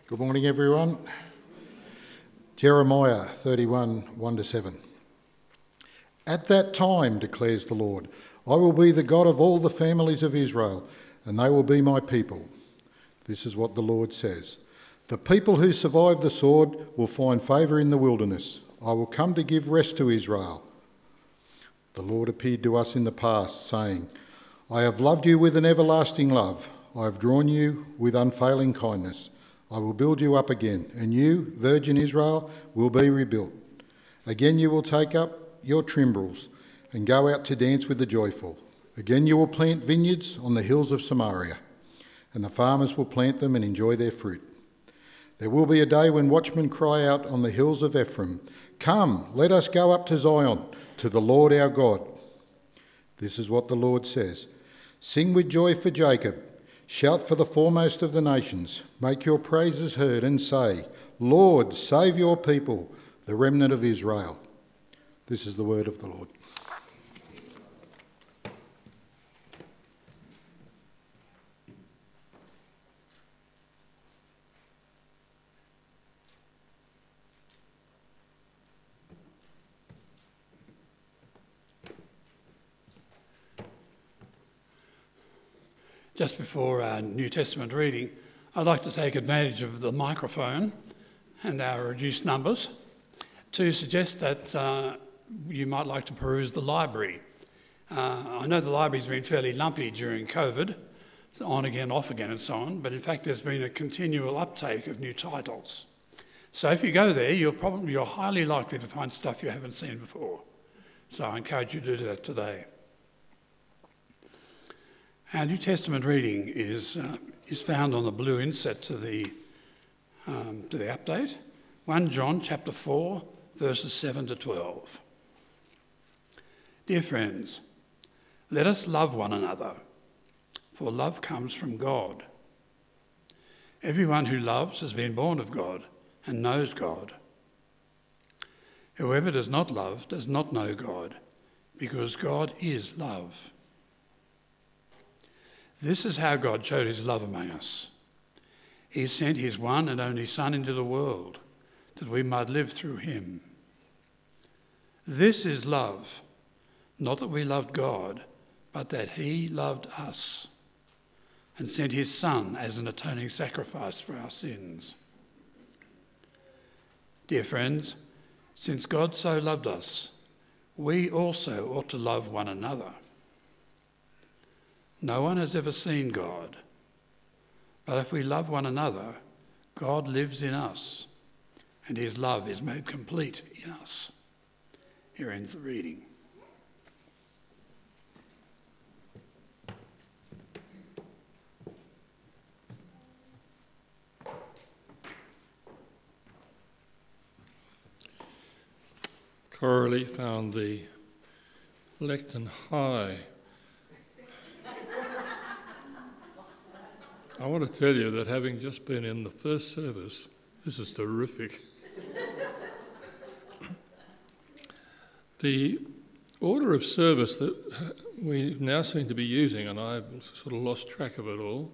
Good morning, everyone. Jeremiah 31, 1-7. At that time, declares the Lord, I will be the God of all the families of Israel, and they will be my people. This is what the Lord says. The people who survive the sword will find favour in the wilderness. I will come to give rest to Israel. The Lord appeared to us in the past, saying, I have loved you with an everlasting love. I have drawn you with unfailing kindness. I will build you up again, and you, virgin Israel, will be rebuilt. Again you will take up your timbrels and go out to dance with the joyful. Again you will plant vineyards on the hills of Samaria, and the farmers will plant them and enjoy their fruit. There will be a day when watchmen cry out on the hills of Ephraim, Come, let us go up to Zion, to the Lord our God. This is what the Lord says. Sing with joy for Jacob. Shout for the foremost of the nations. Make your praises heard and say, Lord, save your people, the remnant of Israel. This is the word of the Lord. Just before our New Testament reading, I'd like to take advantage of the microphone and our reduced numbers to suggest that you might like to peruse the library. I know the library's been fairly lumpy during COVID, so on again, off again and so on, but in fact there's been a continual uptake of new titles. So if you go there, you're highly likely to find stuff you haven't seen before. So I encourage you to do that today. Our New Testament reading is found on the blue inset to the update. 1 John chapter 4, verses 7-12. Dear friends, let us love one another, for love comes from God. Everyone who loves has been born of God and knows God. Whoever does not love does not know God, because God is love. This is how God showed his love among us. He sent his one and only Son into the world, that we might live through him. This is love, not that we loved God, but that he loved us, and sent his Son as an atoning sacrifice for our sins. Dear friends, since God so loved us, we also ought to love one another. No one has ever seen God, but if we love one another, God lives in us, and his love is made complete in us. Here ends the reading. Coralie found the lectern high. I want to tell you that having just been in the first service, this is terrific. The order of service that we now seem to be using, and I've sort of lost track of it all,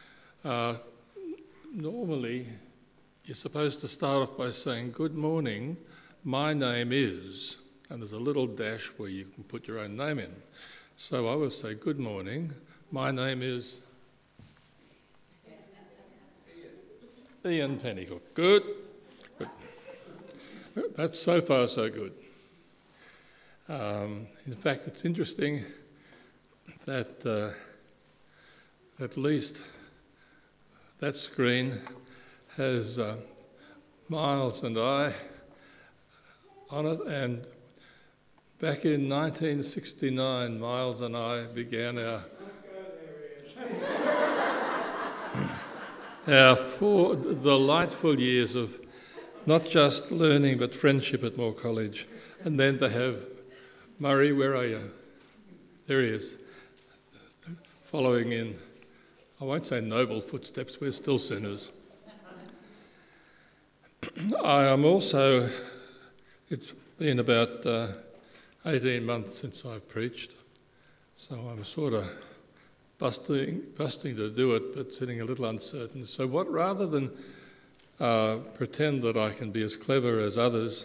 normally you're supposed to start off by saying, good morning, my name is, and there's a little dash where you can put your own name in. So I would say, good morning, my name is Ian Pennycook. Good. That's so far so good. In fact, it's interesting that at least that screen has Miles and I on it, and back in 1969, Miles and I began our delightful years of not just learning but friendship at Moore College. And then to have Murray, where are you? There he is, following in, I won't say noble footsteps, we're still sinners. I am also, it's been about 18 months since I've preached, so I'm sort of busting to do it, but sitting a little uncertain. So rather than pretend that I can be as clever as others.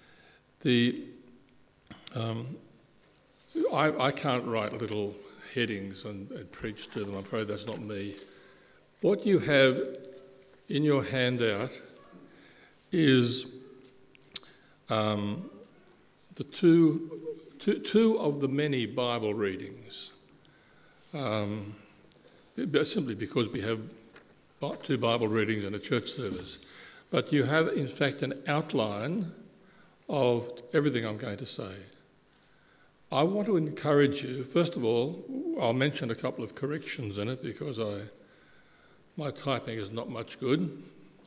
I can't write little headings and preach to them. I'm afraid that's not me. What you have in your handout is the two of the many Bible readings. Simply because we have 2 Bible readings and a church service. But you have, in fact, an outline of everything I'm going to say. I want to encourage you, first of all, I'll mention a couple of corrections in it because my typing is not much good.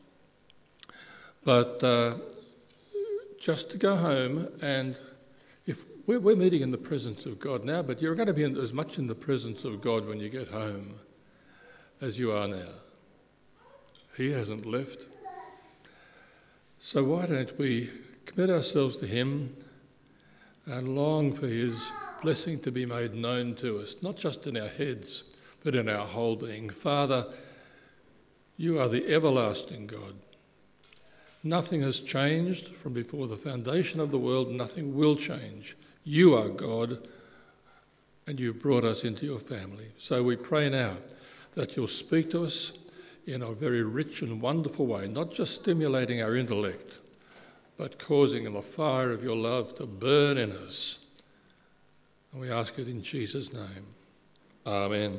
But just to go home, and if we're meeting in the presence of God now, but you're going to be as much in the presence of God when you get home as you are now. He hasn't left. So why don't we commit ourselves to him and long for his blessing to be made known to us, not just in our heads, but in our whole being. Father, you are the everlasting God. Nothing has changed from before the foundation of the world. Nothing will change. You are God, and you've brought us into your family. So we pray now that you'll speak to us in a very rich and wonderful way, not just stimulating our intellect, but causing the fire of your love to burn in us. And we ask it in Jesus' name. Amen.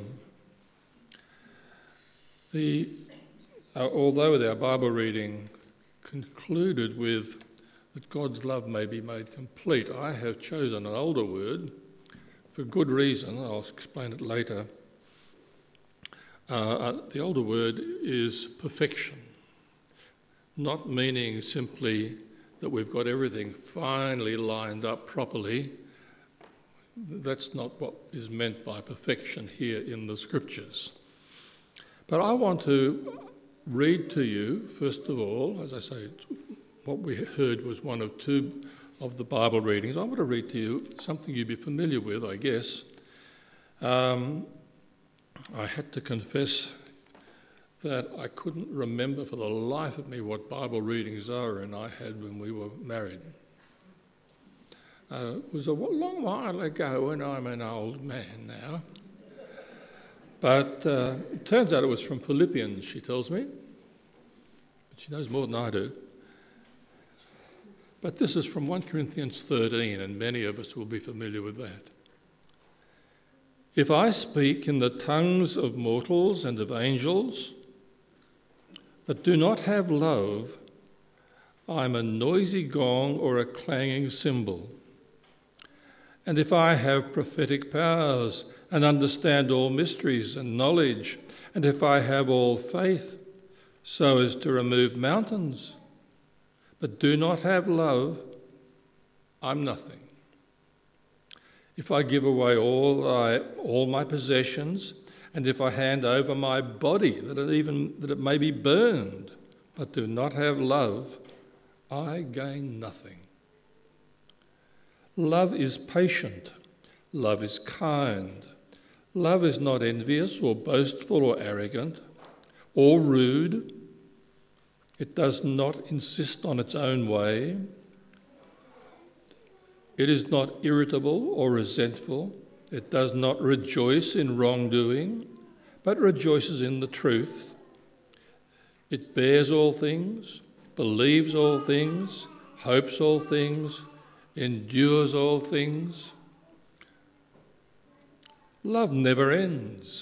Although our Bible reading concluded with that God's love may be made complete, I have chosen an older word for good reason. I'll explain it later. The older word is perfection, not meaning simply that we've got everything finally lined up properly. That's not what is meant by perfection here in the scriptures. But I want to read to you, first of all, as I say, what we heard was one of 2 of the Bible readings. I want to read to you something you'd be familiar with, I guess. I had to confess that I couldn't remember for the life of me what Bible readings are and I had when we were married. It was a long while ago and I'm an old man now. But it turns out it was from Philippians, she tells me. But she knows more than I do. But this is from 1 Corinthians 13, and many of us will be familiar with that. If I speak in the tongues of mortals and of angels, but do not have love, I'm a noisy gong or a clanging cymbal. And if I have prophetic powers and understand all mysteries and knowledge, and if I have all faith so as to remove mountains, but do not have love, I'm nothing. If I give away all my possessions, and if I hand over my body that it may be burned, but do not have love, I gain nothing. Love is patient. Love is kind. Love is not envious or boastful or arrogant or rude. It does not insist on its own way. It is not irritable or resentful. It does not rejoice in wrongdoing, but rejoices in the truth. It bears all things, believes all things, hopes all things, endures all things. Love never ends.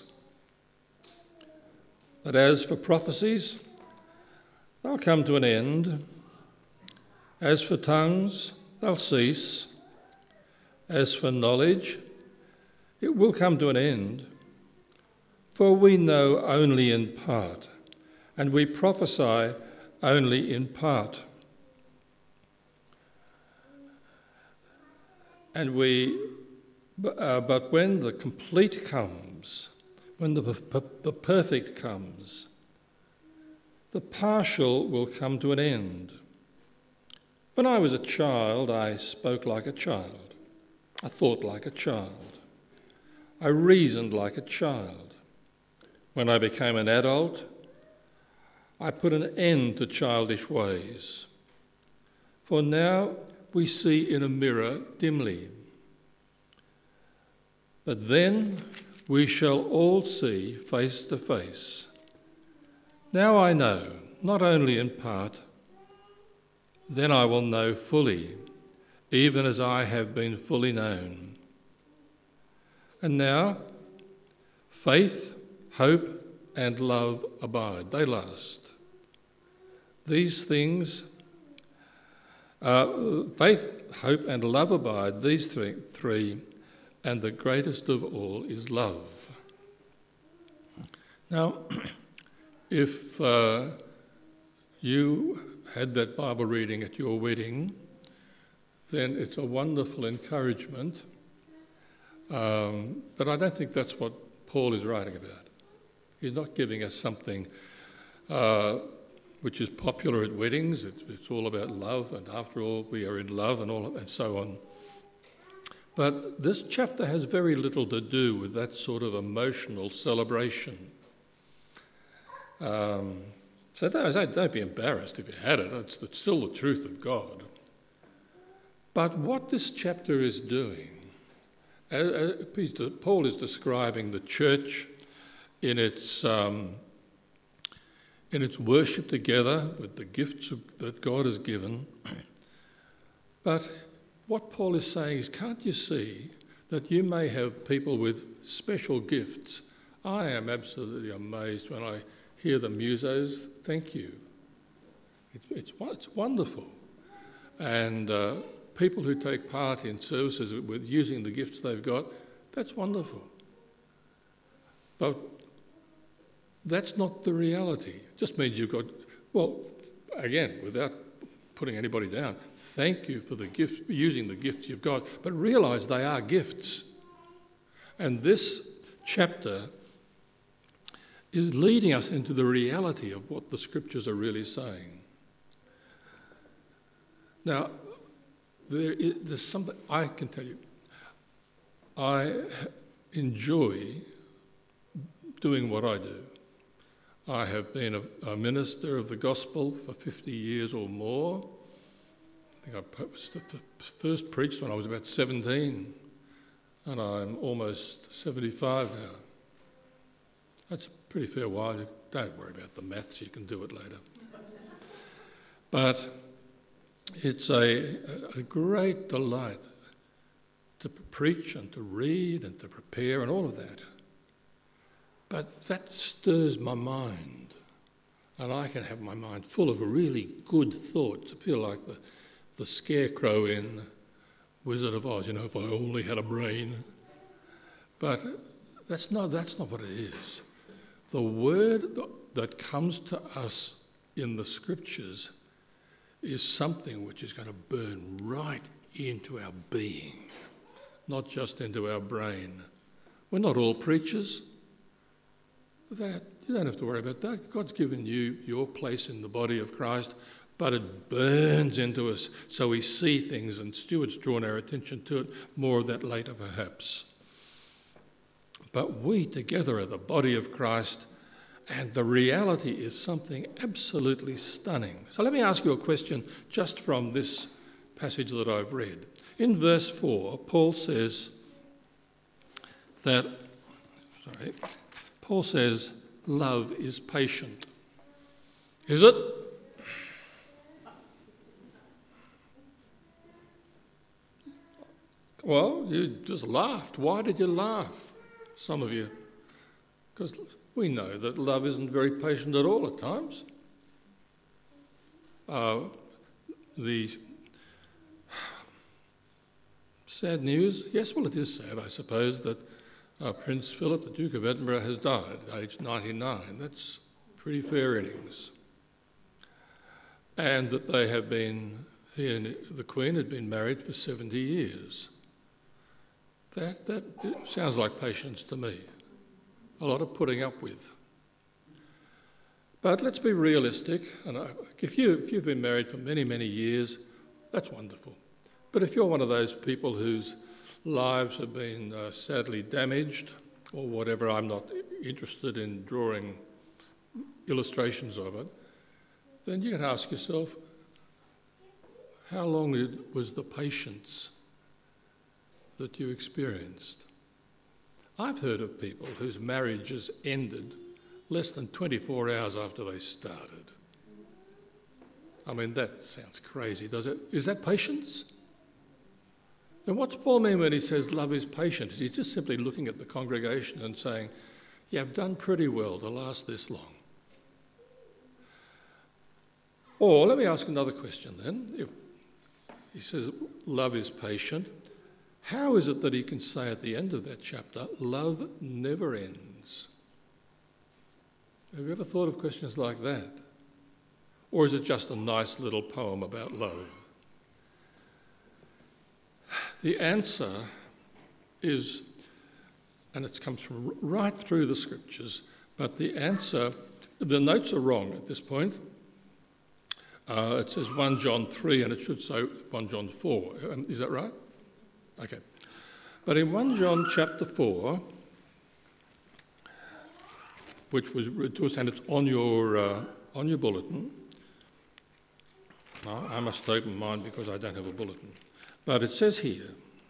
But as for prophecies, they'll come to an end. As for tongues, they'll cease. As for knowledge, it will come to an end. For we know only in part, and we prophesy only in part. But when the complete comes, when the perfect comes, the partial will come to an end. When I was a child, I spoke like a child. I thought like a child. I reasoned like a child. When I became an adult, I put an end to childish ways. For now we see in a mirror dimly, but then we shall all see face to face. Now I know, not only in part, then I will know fully, even as I have been fully known. And now, faith, hope, and love abide. They last. These things, faith, hope, and love abide, these three, and the greatest of all is love. Now, if you had that Bible reading at your wedding, then it's a wonderful encouragement. But I don't think that's what Paul is writing about. He's not giving us something which is popular at weddings. It's all about love, and after all, we are in love, and so on. But this chapter has very little to do with that sort of emotional celebration. So don't be embarrassed if you had it. It's still the truth of God. But what this chapter is doing, Paul is describing the church in its worship together with the gifts that God has given. But what Paul is saying is, can't you see that you may have people with special gifts? I am absolutely amazed when I hear the musos. Thank you. It's wonderful. And people who take part in services with using the gifts they've got, that's wonderful. But that's not the reality. It just means you've got, well, again, without putting anybody down, thank you for the gifts, using the gifts you've got, but realise they are gifts. And this chapter is leading us into the reality of what the scriptures are really saying. Now, there's something I can tell you. I enjoy doing what I do. I have been a minister of the gospel for 50 years or more. I think I first preached when I was about 17, and I'm almost 75 now. That's a pretty fair while. Don't worry about the maths, you can do it later. But it's a great delight to preach and to read and to prepare and all of that. But that stirs my mind, and I can have my mind full of really good thoughts. I feel like the scarecrow in Wizard of Oz, if I only had a brain. But that's not what it is. The word that comes to us in the scriptures is something which is going to burn right into our being, not just into our brain. We're not all preachers. That you don't have to worry about that. God's given you your place in the body of Christ, but it burns into us so we see things, and Stuart's drawn our attention to it. More of that later perhaps. But we together are the body of Christ, and the reality is something absolutely stunning. So let me ask you a question just from this passage that I've read. In verse 4, Paul says, love is patient. Is it? Well, you just laughed. Why did you laugh, some of you? Because we know that love isn't very patient at all at times. The sad news, yes, well, it is sad, I suppose, that Prince Philip, the Duke of Edinburgh, has died at age 99. That's pretty fair innings. And that they have been, he and the Queen had been married for 70 years. That sounds like patience to me. A lot of putting up with. But let's be realistic. And if you've been married for many, many years, that's wonderful. But if you're one of those people whose lives have been sadly damaged or whatever, I'm not interested in drawing illustrations of it, then you can ask yourself, how long was the patience that you experienced? I've heard of people whose marriages ended less than 24 hours after they started. I mean, that sounds crazy, does it? Is that patience? Then what's Paul mean when he says love is patient? Is he just simply looking at the congregation and saying, you've done pretty well to last this long? Or let me ask another question then. If he says love is patient, how is it that he can say at the end of that chapter, love never ends? Have you ever thought of questions like that? Or is it just a nice little poem about love? The answer is, and it comes from right through the scriptures, but the answer, the notes are wrong at this point. It says 1 John 3 and it should say 1 John 4. Is that right? Okay. But in 1 John chapter 4, which was to us, and it's on your bulletin. I must open mine because I don't have a bulletin. But it says here,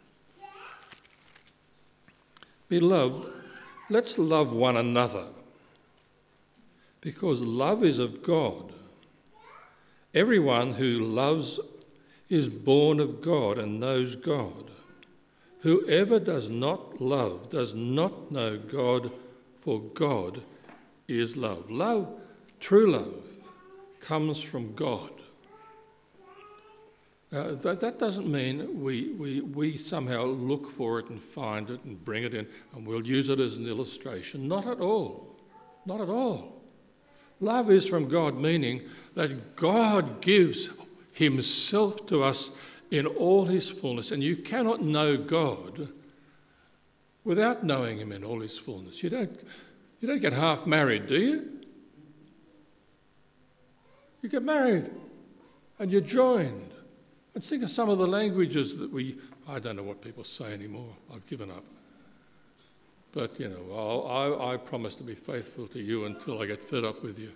Beloved, let's love one another, because love is of God. Everyone who loves is born of God and knows God. Whoever does not love does not know God, for God is love. Love, true love, comes from God. That doesn't mean we somehow look for it and find it and bring it in and we'll use it as an illustration. Not at all. Not at all. Love is from God, meaning that God gives himself to us in all his fullness. And you cannot know God without knowing him in all his fullness. You don't get half married, do you? You get married and you're joined. And think of some of the languages that I don't know what people say anymore. I've given up. But, I promise to be faithful to you until I get fed up with you.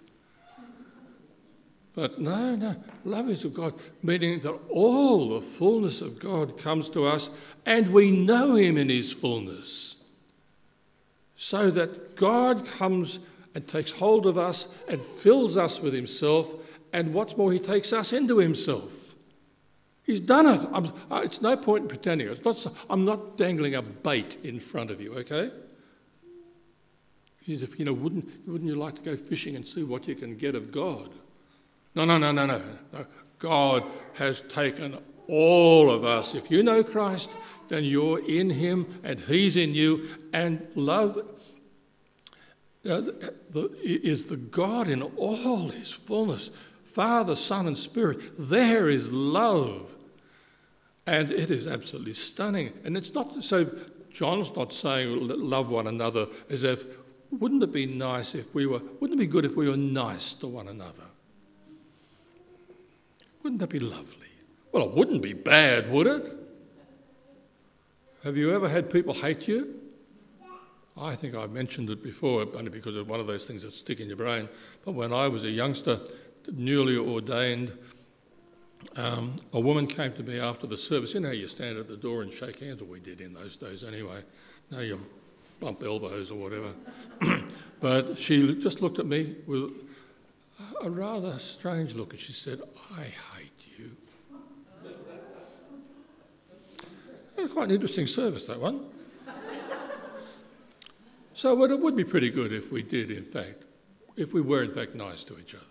But no, love is of God, meaning that all the fullness of God comes to us and we know him in his fullness. So that God comes and takes hold of us and fills us with himself, and what's more, he takes us into himself. He's done it. It's no point in pretending. I'm not dangling a bait in front of you, okay? As if, wouldn't you like to go fishing and see what you can get of God? No. God has taken all of us. If you know Christ, then you're in him and he's in you. And love is the God in all his fullness. Father, Son and Spirit. There is love. And it is absolutely stunning. And it's not so, John's not saying love one another as if, wouldn't it be good if we were nice to one another? Wouldn't that be lovely? Well, it wouldn't be bad, would it? Have you ever had people hate you? I think I mentioned it before, only because it's one of those things that stick in your brain. But when I was a youngster, newly ordained, a woman came to me after the service. You know, you stand at the door and shake hands, or we did in those days anyway. Now you bump elbows or whatever. But she just looked at me with a rather strange look, and she said, "I hate you." It was quite an interesting service, that one. So it would be pretty good if we were in fact nice to each other.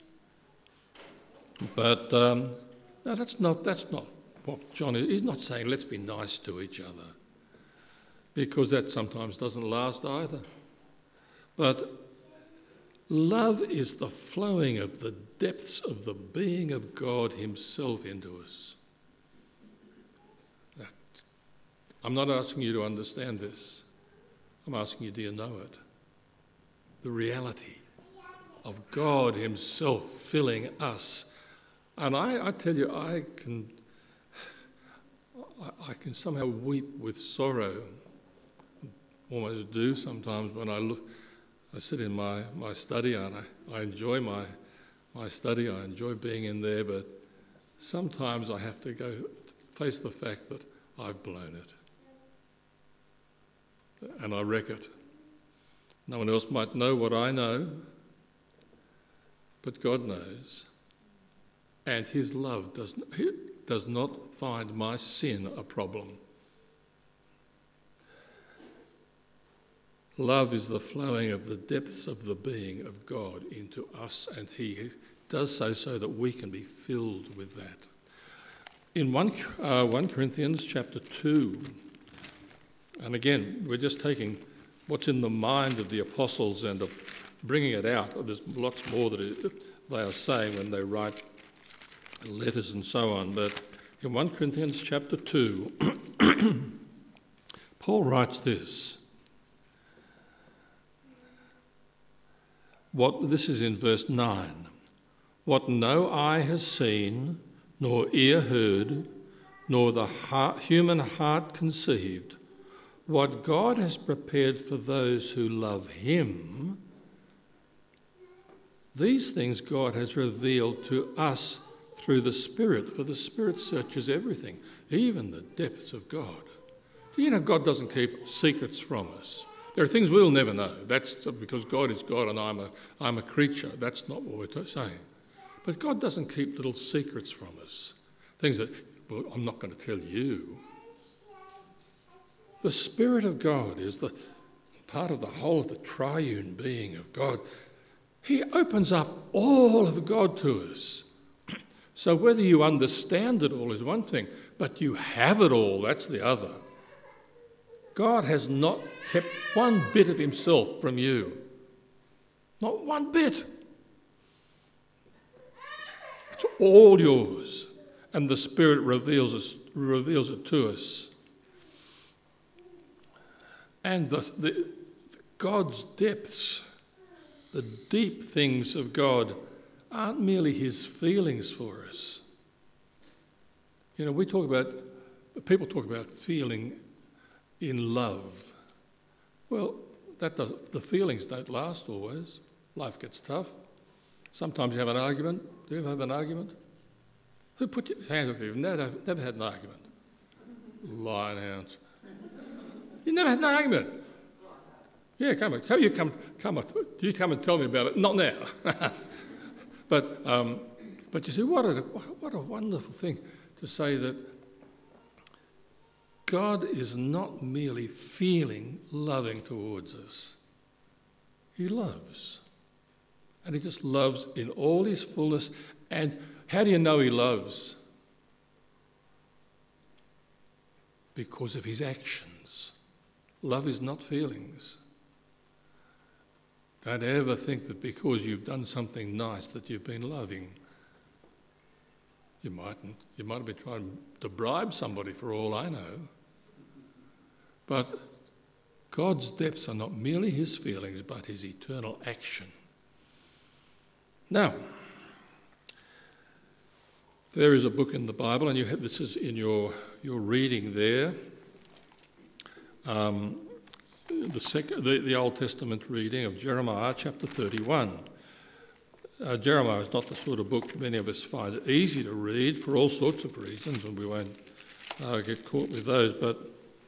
But no, that's not what John is. He's not saying let's be nice to each other, because that sometimes doesn't last either. But love is the flowing of the depths of the being of God himself into us. I'm not asking you to understand this. I'm asking you, do you know it? The reality of God himself filling us. And I tell you, I can somehow weep with sorrow, almost do sometimes when I sit in my study and I enjoy my my study. I enjoy being in there, but sometimes I have to go face the fact that I've blown it. And I wreck it. No one else might know what I know, but God knows. And his love does not find my sin a problem. Love is the flowing of the depths of the being of God into us, and he does so that we can be filled with that. In 1 Corinthians chapter 2, and again, we're just taking what's in the mind of the apostles and bringing it out. There's lots more that they are saying when they write letters and so on. But in 1 Corinthians chapter 2, Paul writes this. This is in verse 9. What no eye has seen, nor ear heard, nor the human heart conceived, what God has prepared for those who love him, these things God has revealed to us through the Spirit, for the Spirit searches everything, even the depths of God. You know, God doesn't keep secrets from us. There are things we'll never know. That's because God is God and I'm a creature. That's not what we're saying. But God doesn't keep little secrets from us. Things that, well, I'm not going to tell you. The Spirit of God is the part of the whole of the triune being of God. He opens up all of God to us. So whether you understand it all is one thing, but you have it all, that's the other. God has not kept one bit of himself from you. Not one bit. It's all yours. And the Spirit reveals it to us. And God's depths, the deep things of God, aren't merely his feelings for us. You know, people talk about feeling in love. Well, the feelings don't last always. Life gets tough. Sometimes you have an argument. Do you ever have an argument? Who put your hand up if you've never had an argument? Lying hounds. You never had an argument. Yeah, come on. You come and tell me about it. Not now. But you see, what a wonderful thing to say that God is not merely feeling loving towards us. He loves. And he just loves in all his fullness. And how do you know he loves? Because of his actions. Love is not feelings. Don't ever think that because you've done something nice that you've been loving. You mightn't. You might have been trying to bribe somebody for all I know. But God's depths are not merely his feelings, but his eternal action. Now, there is a book in the Bible, and this is in your reading there. The Old Testament reading of Jeremiah chapter 31. Jeremiah is not the sort of book many of us find it easy to read for all sorts of reasons, and we won't get caught with those, but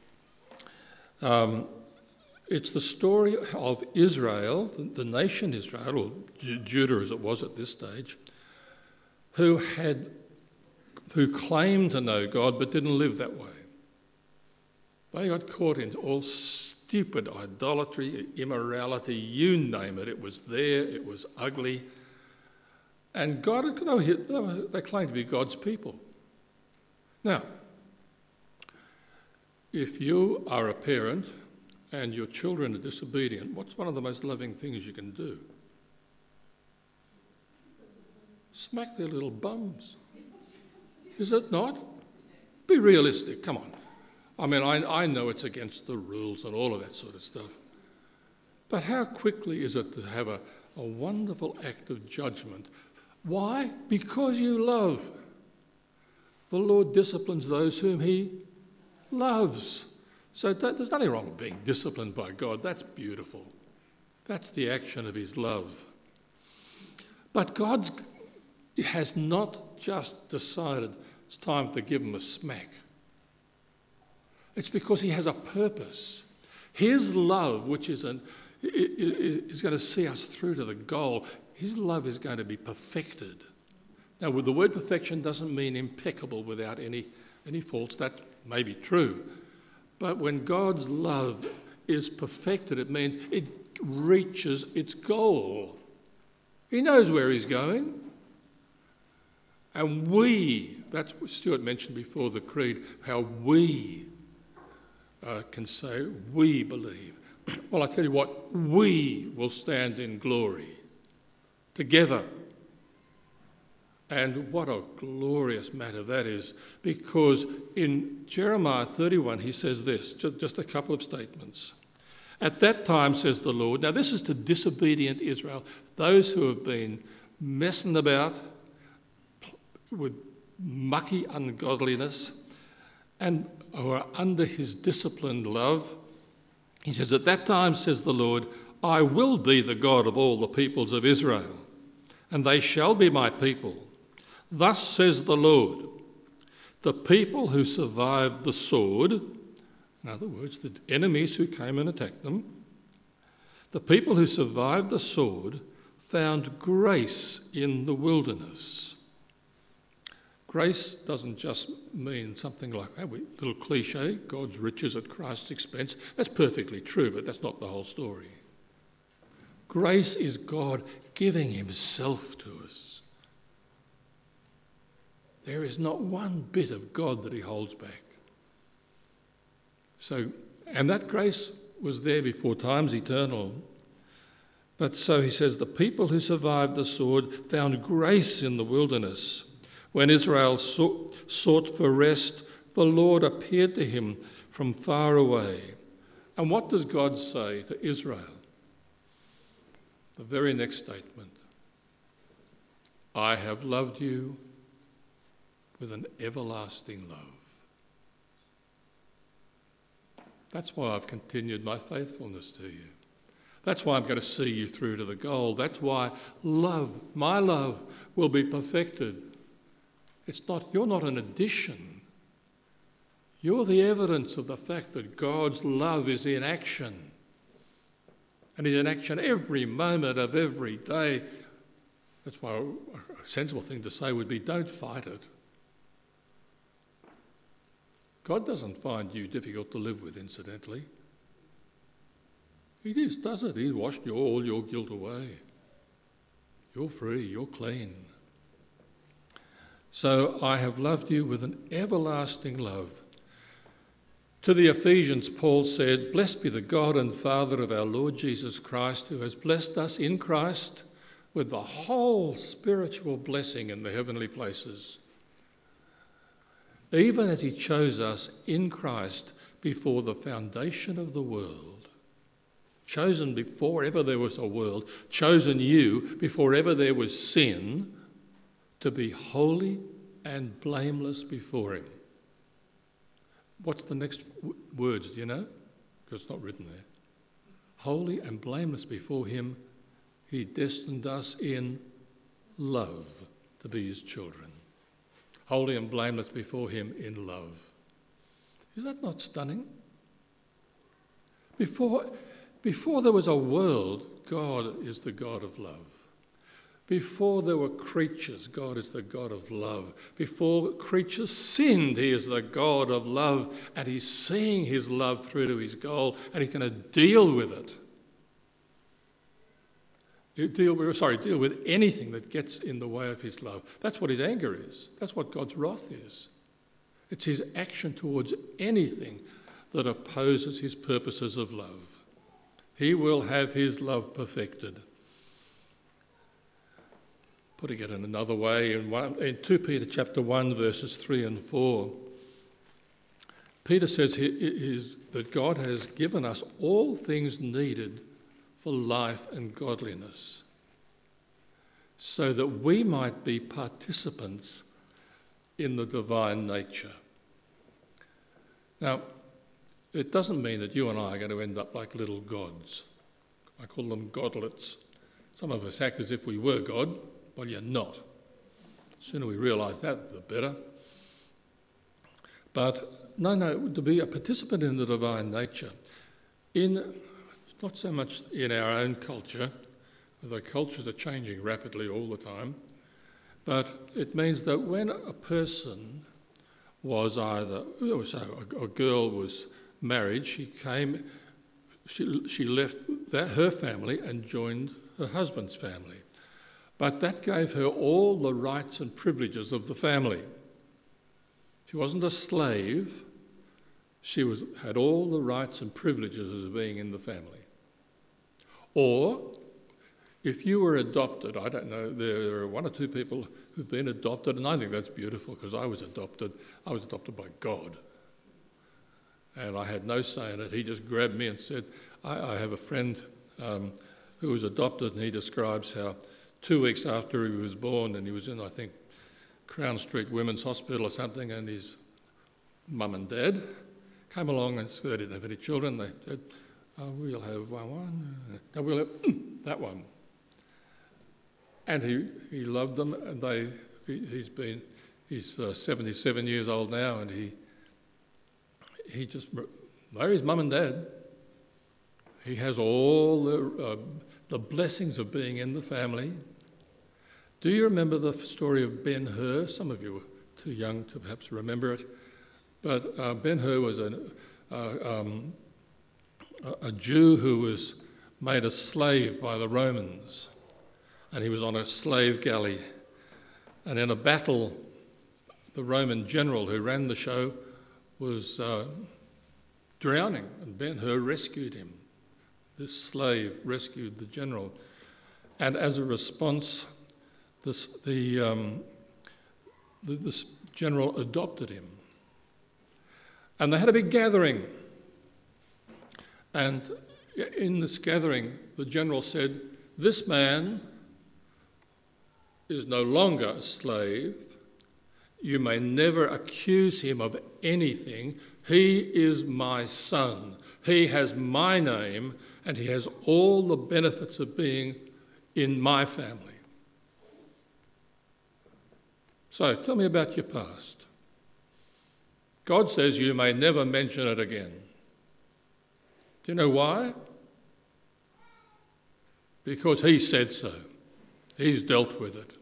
it's the story of Israel, the nation Israel, or Judah as it was at this stage, who claimed to know God but didn't live that way. They got caught into all stupid idolatry, immorality, you name it. It was there, it was ugly. And they claimed to be God's people. Now, if you are a parent and your children are disobedient, what's one of the most loving things you can do? Smack their little bums. Is it not? Be realistic, come on. I mean, I know it's against the rules and all of that sort of stuff. But how quickly is it to have a wonderful act of judgment? Why? Because you love. The Lord disciplines those whom he loves. So there's nothing wrong with being disciplined by God. That's beautiful. That's the action of his love. But God's has not just decided it's time to give them a smack. It's because he has a purpose. His love, which is going to see us through to the goal, his love is going to be perfected. Now, the word perfection doesn't mean impeccable without any faults. That may be true. But when God's love is perfected, it means it reaches its goal. He knows where he's going. And that's what Stuart mentioned before the creed, how we can say, we believe. Well, I tell you what, we will stand in glory together. And what a glorious matter that is, because in Jeremiah 31 he says this, just a couple of statements. At that time, says the Lord, now this is to disobedient Israel, those who have been messing about with mucky ungodliness and who are under his disciplined love. He says, at that time, says the Lord, I will be the God of all the peoples of Israel, and they shall be my people. Thus says the Lord, the people who survived the sword, in other words, the enemies who came and attacked them, the people who survived the sword found grace in the wilderness. Grace doesn't just mean something like a little cliche, God's riches at Christ's expense. That's perfectly true, but that's not the whole story. Grace is God giving himself to us. There is not one bit of God that he holds back. And that grace was there before time's eternal. But so he says, the people who survived the sword found grace in the wilderness. When Israel sought for rest, the Lord appeared to him from far away. And what does God say to Israel? The very next statement. I have loved you with an everlasting love. That's why I've continued my faithfulness to you. That's why I'm going to see you through to the goal. That's why my love will be perfected. You're not an addition. You're the evidence of the fact that God's love is in action. And is in action every moment of every day. That's why a sensible thing to say would be, don't fight it. God doesn't find you difficult to live with, incidentally. He just does it. He's washed all your guilt away. You're free, you're clean. So I have loved you with an everlasting love. To the Ephesians, Paul said, blessed be the God and Father of our Lord Jesus Christ, who has blessed us in Christ with the whole spiritual blessing in the heavenly places, even as he chose us in Christ before the foundation of the world. Chosen before ever there was a world, chosen you before ever there was sin, to be holy and blameless before him. What's the next words, do you know? Because it's not written there. Holy and blameless before him, he destined us in love to be his children. Holy and blameless before him in love. Is that not stunning? Before there was a world, God is the God of love. Before there were creatures, God is the God of love. Before creatures sinned, he is the God of love, and he's seeing his love through to his goal, and he's going to deal with it. Deal with anything that gets in the way of his love. That's what his anger is. That's what God's wrath is. It's his action towards anything that opposes his purposes of love. He will have his love perfected. Putting it in another way, in 2 Peter chapter 1, verses 3 and 4, Peter says that God has given us all things needed for life and godliness, so that we might be participants in the divine nature. Now, it doesn't mean that you and I are going to end up like little gods. I call them godlets. Some of us act as if we were God. Well, you're not. The sooner we realise that, the better. But no, to be a participant in the divine nature, not so much in our own culture, the cultures are changing rapidly all the time, but it means that when a person was either, a girl was married, she left her family and joined her husband's family. But that gave her all the rights and privileges of the family. She wasn't a slave. She had all the rights and privileges of being in the family. Or, if you were adopted, I don't know, there are one or two people who've been adopted, and I think that's beautiful because I was adopted by God. And I had no say in it. He just grabbed me and said, I have a friend who was adopted, and he describes how 2 weeks after he was born, and he was in, I think, Crown Street Women's Hospital or something, and his mum and dad came along and they didn't have any children. They said, we'll have one. No, we'll have that one. And he loved them, and he's 77 years old now, and he just, they're his mum and dad. He has all the blessings of being in the family. Do you remember the story of Ben-Hur? Some of you are too young to perhaps remember it. But Ben-Hur was a Jew who was made a slave by the Romans. And he was on a slave galley. And in a battle, the Roman general who ran the show was drowning, and Ben-Hur rescued him. This slave rescued the general. And as a response, this general adopted him. And they had a big gathering. And in this gathering, the general said, "This man is no longer a slave. You may never accuse him of anything. He is my son. He has my name, and he has all the benefits of being in my family." So, tell me about your past. God says you may never mention it again. Do you know why? Because he said so. He's dealt with it.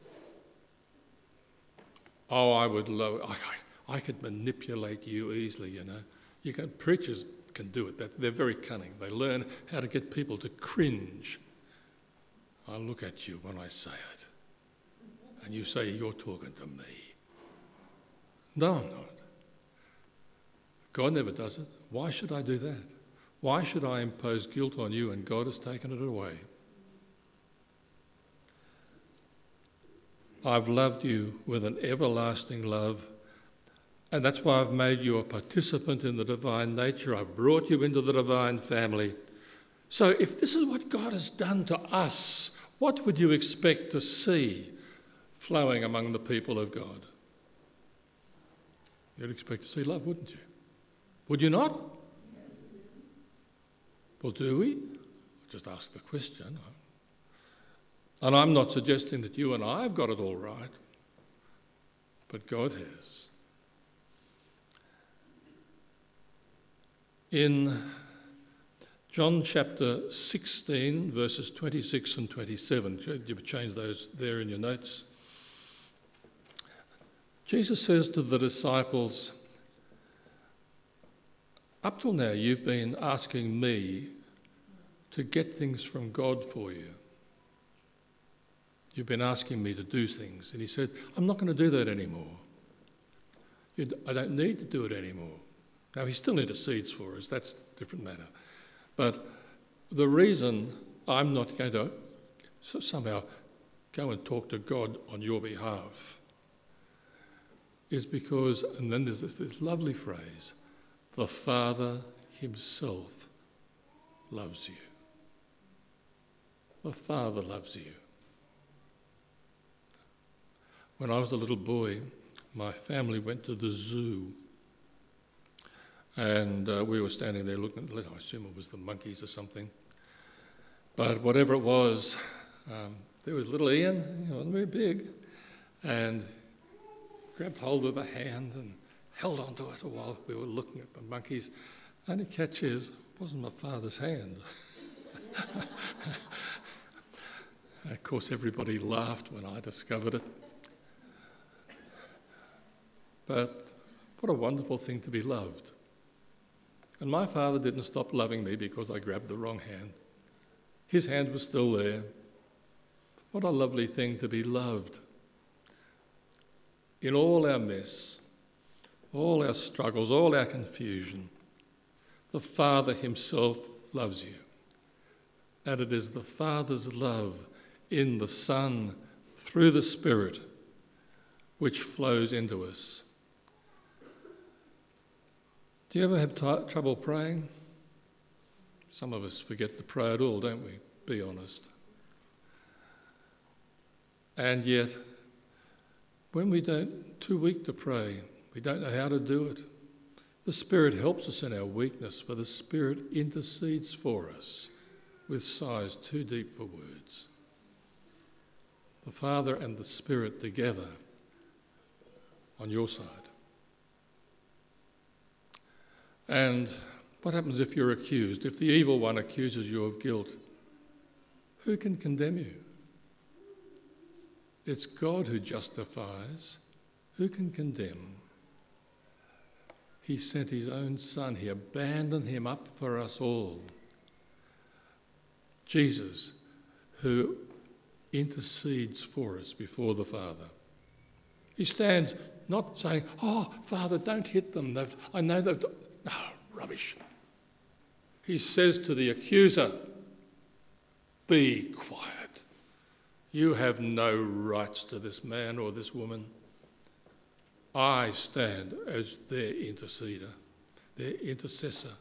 Oh, I would love it. I could manipulate you easily, you know. Preachers can do it. They're very cunning. They learn how to get people to cringe. I look at you when I say it. And you say, "You're talking to me." No, I'm not. God never does it. Why should I do that? Why should I impose guilt on you and God has taken it away? I've loved you with an everlasting love, and that's why I've made you a participant in the divine nature. I've brought you into the divine family. So if this is what God has done to us, what would you expect to see flowing among the people of God? You'd expect to see love, wouldn't you? Would you not? Well, do we? Just ask the question. And I'm not suggesting that you and I have got it all right, but God has. In John chapter 16, verses 26 and 27, you change those there in your notes. Jesus says to the disciples, "Up till now you've been asking me to get things from God for you. You've been asking me to do things." And he said, "I'm not going to do that anymore. I don't need to do it anymore." Now, he still intercedes for us. That's a different matter. But the reason I'm not going to somehow go and talk to God on your behalf is because, and then there's this lovely phrase, the Father himself loves you. The Father loves you. When I was a little boy, my family went to the zoo, and we were standing there looking, I assume it was the monkeys or something, but whatever it was, there was little Ian, he wasn't very big, and grabbed hold of the hand and held onto it while we were looking at the monkeys. Only catch is, it wasn't my father's hand. Of course, everybody laughed when I discovered it. But what a wonderful thing to be loved. And my father didn't stop loving me because I grabbed the wrong hand. His hand was still there. What a lovely thing to be loved. In all our mess, all our struggles, all our confusion, the Father himself loves you. And it is the Father's love in the Son through the Spirit which flows into us. Do you ever have trouble praying? Some of us forget to pray at all, don't we? Be honest. And yet, when we don't, too weak to pray, we don't know how to do it. The Spirit helps us in our weakness, for the Spirit intercedes for us with sighs too deep for words. The Father and the Spirit together on your side. And what happens if you're accused? If the evil one accuses you of guilt, who can condemn you? It's God who justifies. Who can condemn? He sent his own Son. He abandoned him up for us all. Jesus, who intercedes for us before the Father. He stands not saying, "Oh, Father, don't hit them. I know they've..." No, rubbish. He says to the accuser, "Be quiet. You have no rights to this man or this woman. I stand as their interceder, their intercessor."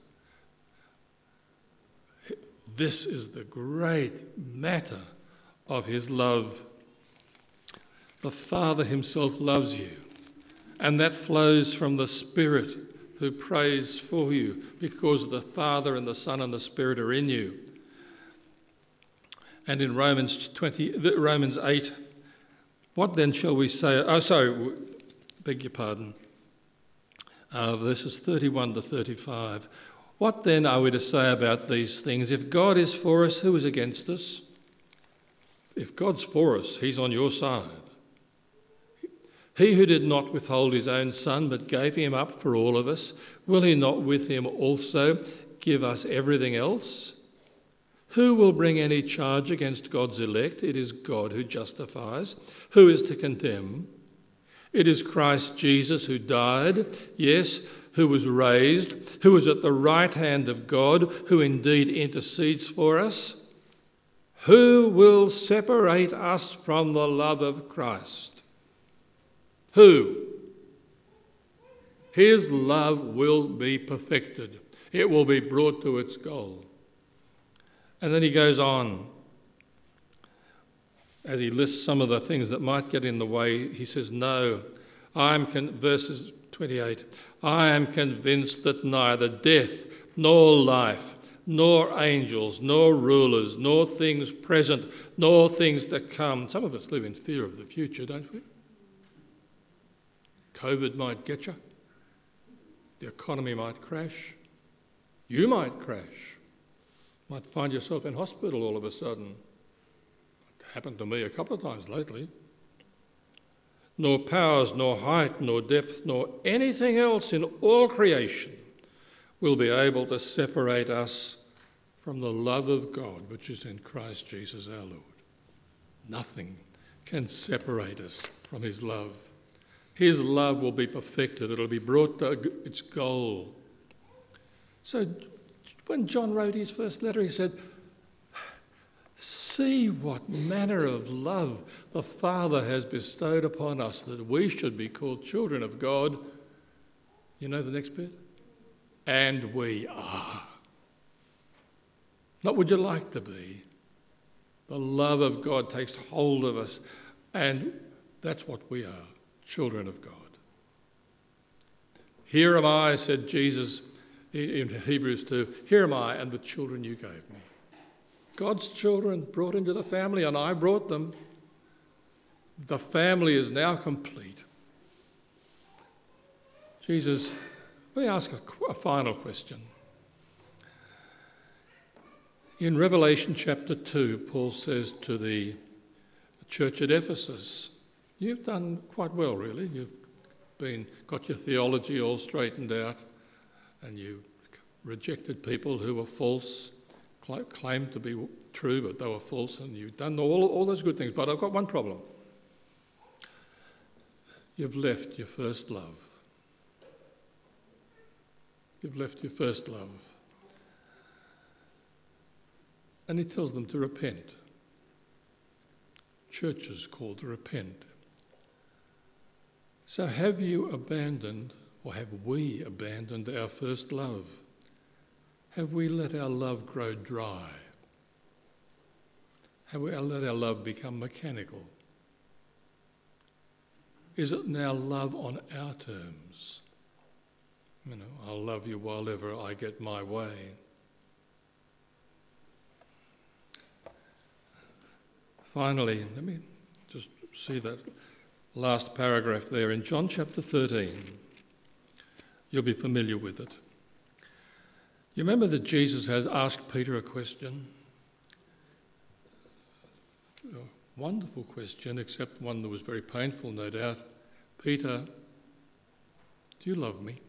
This is the great matter of his love. The Father himself loves you, and that flows from the Spirit who prays for you, because the Father and the Son and the Spirit are in you. And in Romans 8, what then shall we say? Beg your pardon. Verses 31 to 35. What then are we to say about these things? If God is for us, who is against us? If God's for us, he's on your side. He who did not withhold his own Son, but gave him up for all of us, will he not with him also give us everything else? Who will bring any charge against God's elect? It is God who justifies. Who is to condemn? It is Christ Jesus who died, yes, who was raised, who is at the right hand of God, who indeed intercedes for us. Who will separate us from the love of Christ? Who? His love will be perfected. It will be brought to its goal. And then he goes on, as he lists some of the things that might get in the way. He says, no, verses 28, I am convinced that neither death, nor life, nor angels, nor rulers, nor things present, nor things to come. Some of us live in fear of the future, don't we? COVID might get you. The economy might crash. You might crash. Might find yourself in hospital all of a sudden. It happened to me a couple of times lately. Nor powers, nor height, nor depth, nor anything else in all creation will be able to separate us from the love of God which is in Christ Jesus our Lord. Nothing can separate us from his love. His love will be perfected. It'll be brought to its goal. So when John wrote his first letter, he said, see what manner of love the Father has bestowed upon us, that we should be called children of God. You know the next bit? And we are. Not would you like to be. The love of God takes hold of us, and that's what we are, children of God. Here am I, said Jesus in Hebrews 2, here am I and the children you gave me. God's children brought into the family, and I brought them. The family is now complete. Jesus, let me ask a final question. In Revelation chapter 2, Paul says to the church at Ephesus, you've done quite well, really. You've got your theology all straightened out, and you rejected people who were false, claimed to be true, but they were false, and you've done all those good things. But I've got one problem. You've left your first love. You've left your first love. And he tells them to repent. Church is called to repent. So have you abandoned, or have we abandoned our first love? Have we let our love grow dry? Have we let our love become mechanical? Is it now love on our terms? I'll love you while ever I get my way. Finally, let me just see that last paragraph there in John chapter 13. You'll be familiar with it. You remember that Jesus had asked Peter a question? A wonderful question, except one that was very painful, no doubt. Peter, do you love me?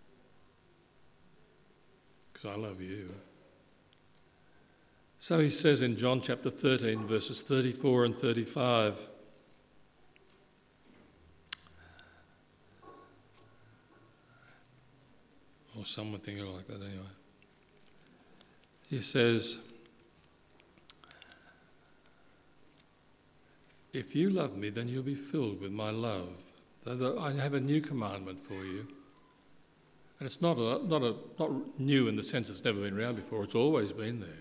Because I love you. So he says in John chapter 13, verses 34 and 35, or someone thinking like that anyway. He says, if you love me, then you'll be filled with my love. I have a new commandment for you. And it's not new in the sense it's never been around before. It's always been there.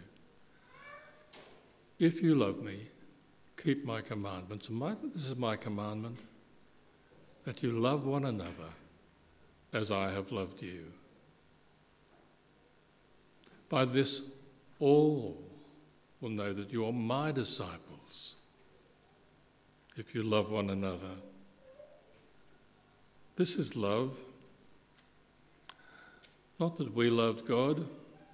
If you love me, keep my commandments. And this is my commandment, that you love one another as I have loved you. By this, all will know that you are my disciples, if you love one another. This is love. Not that we loved God,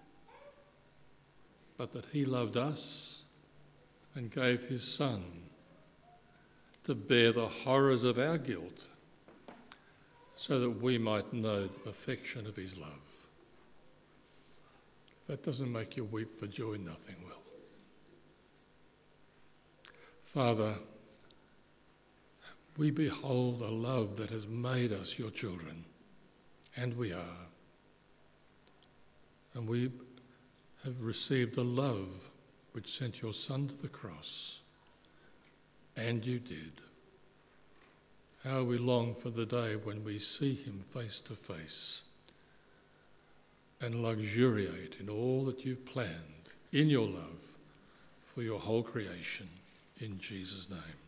but that he loved us and gave his Son to bear the horrors of our guilt so that we might know the perfection of his love. If that doesn't make you weep for joy, nothing will. Father, we behold a love that has made us your children, and we are. And we have received a love which sent your Son to the cross, and you did. How we long for the day when we see him face to face and luxuriate in all that you've planned in your love for your whole creation, in Jesus' name.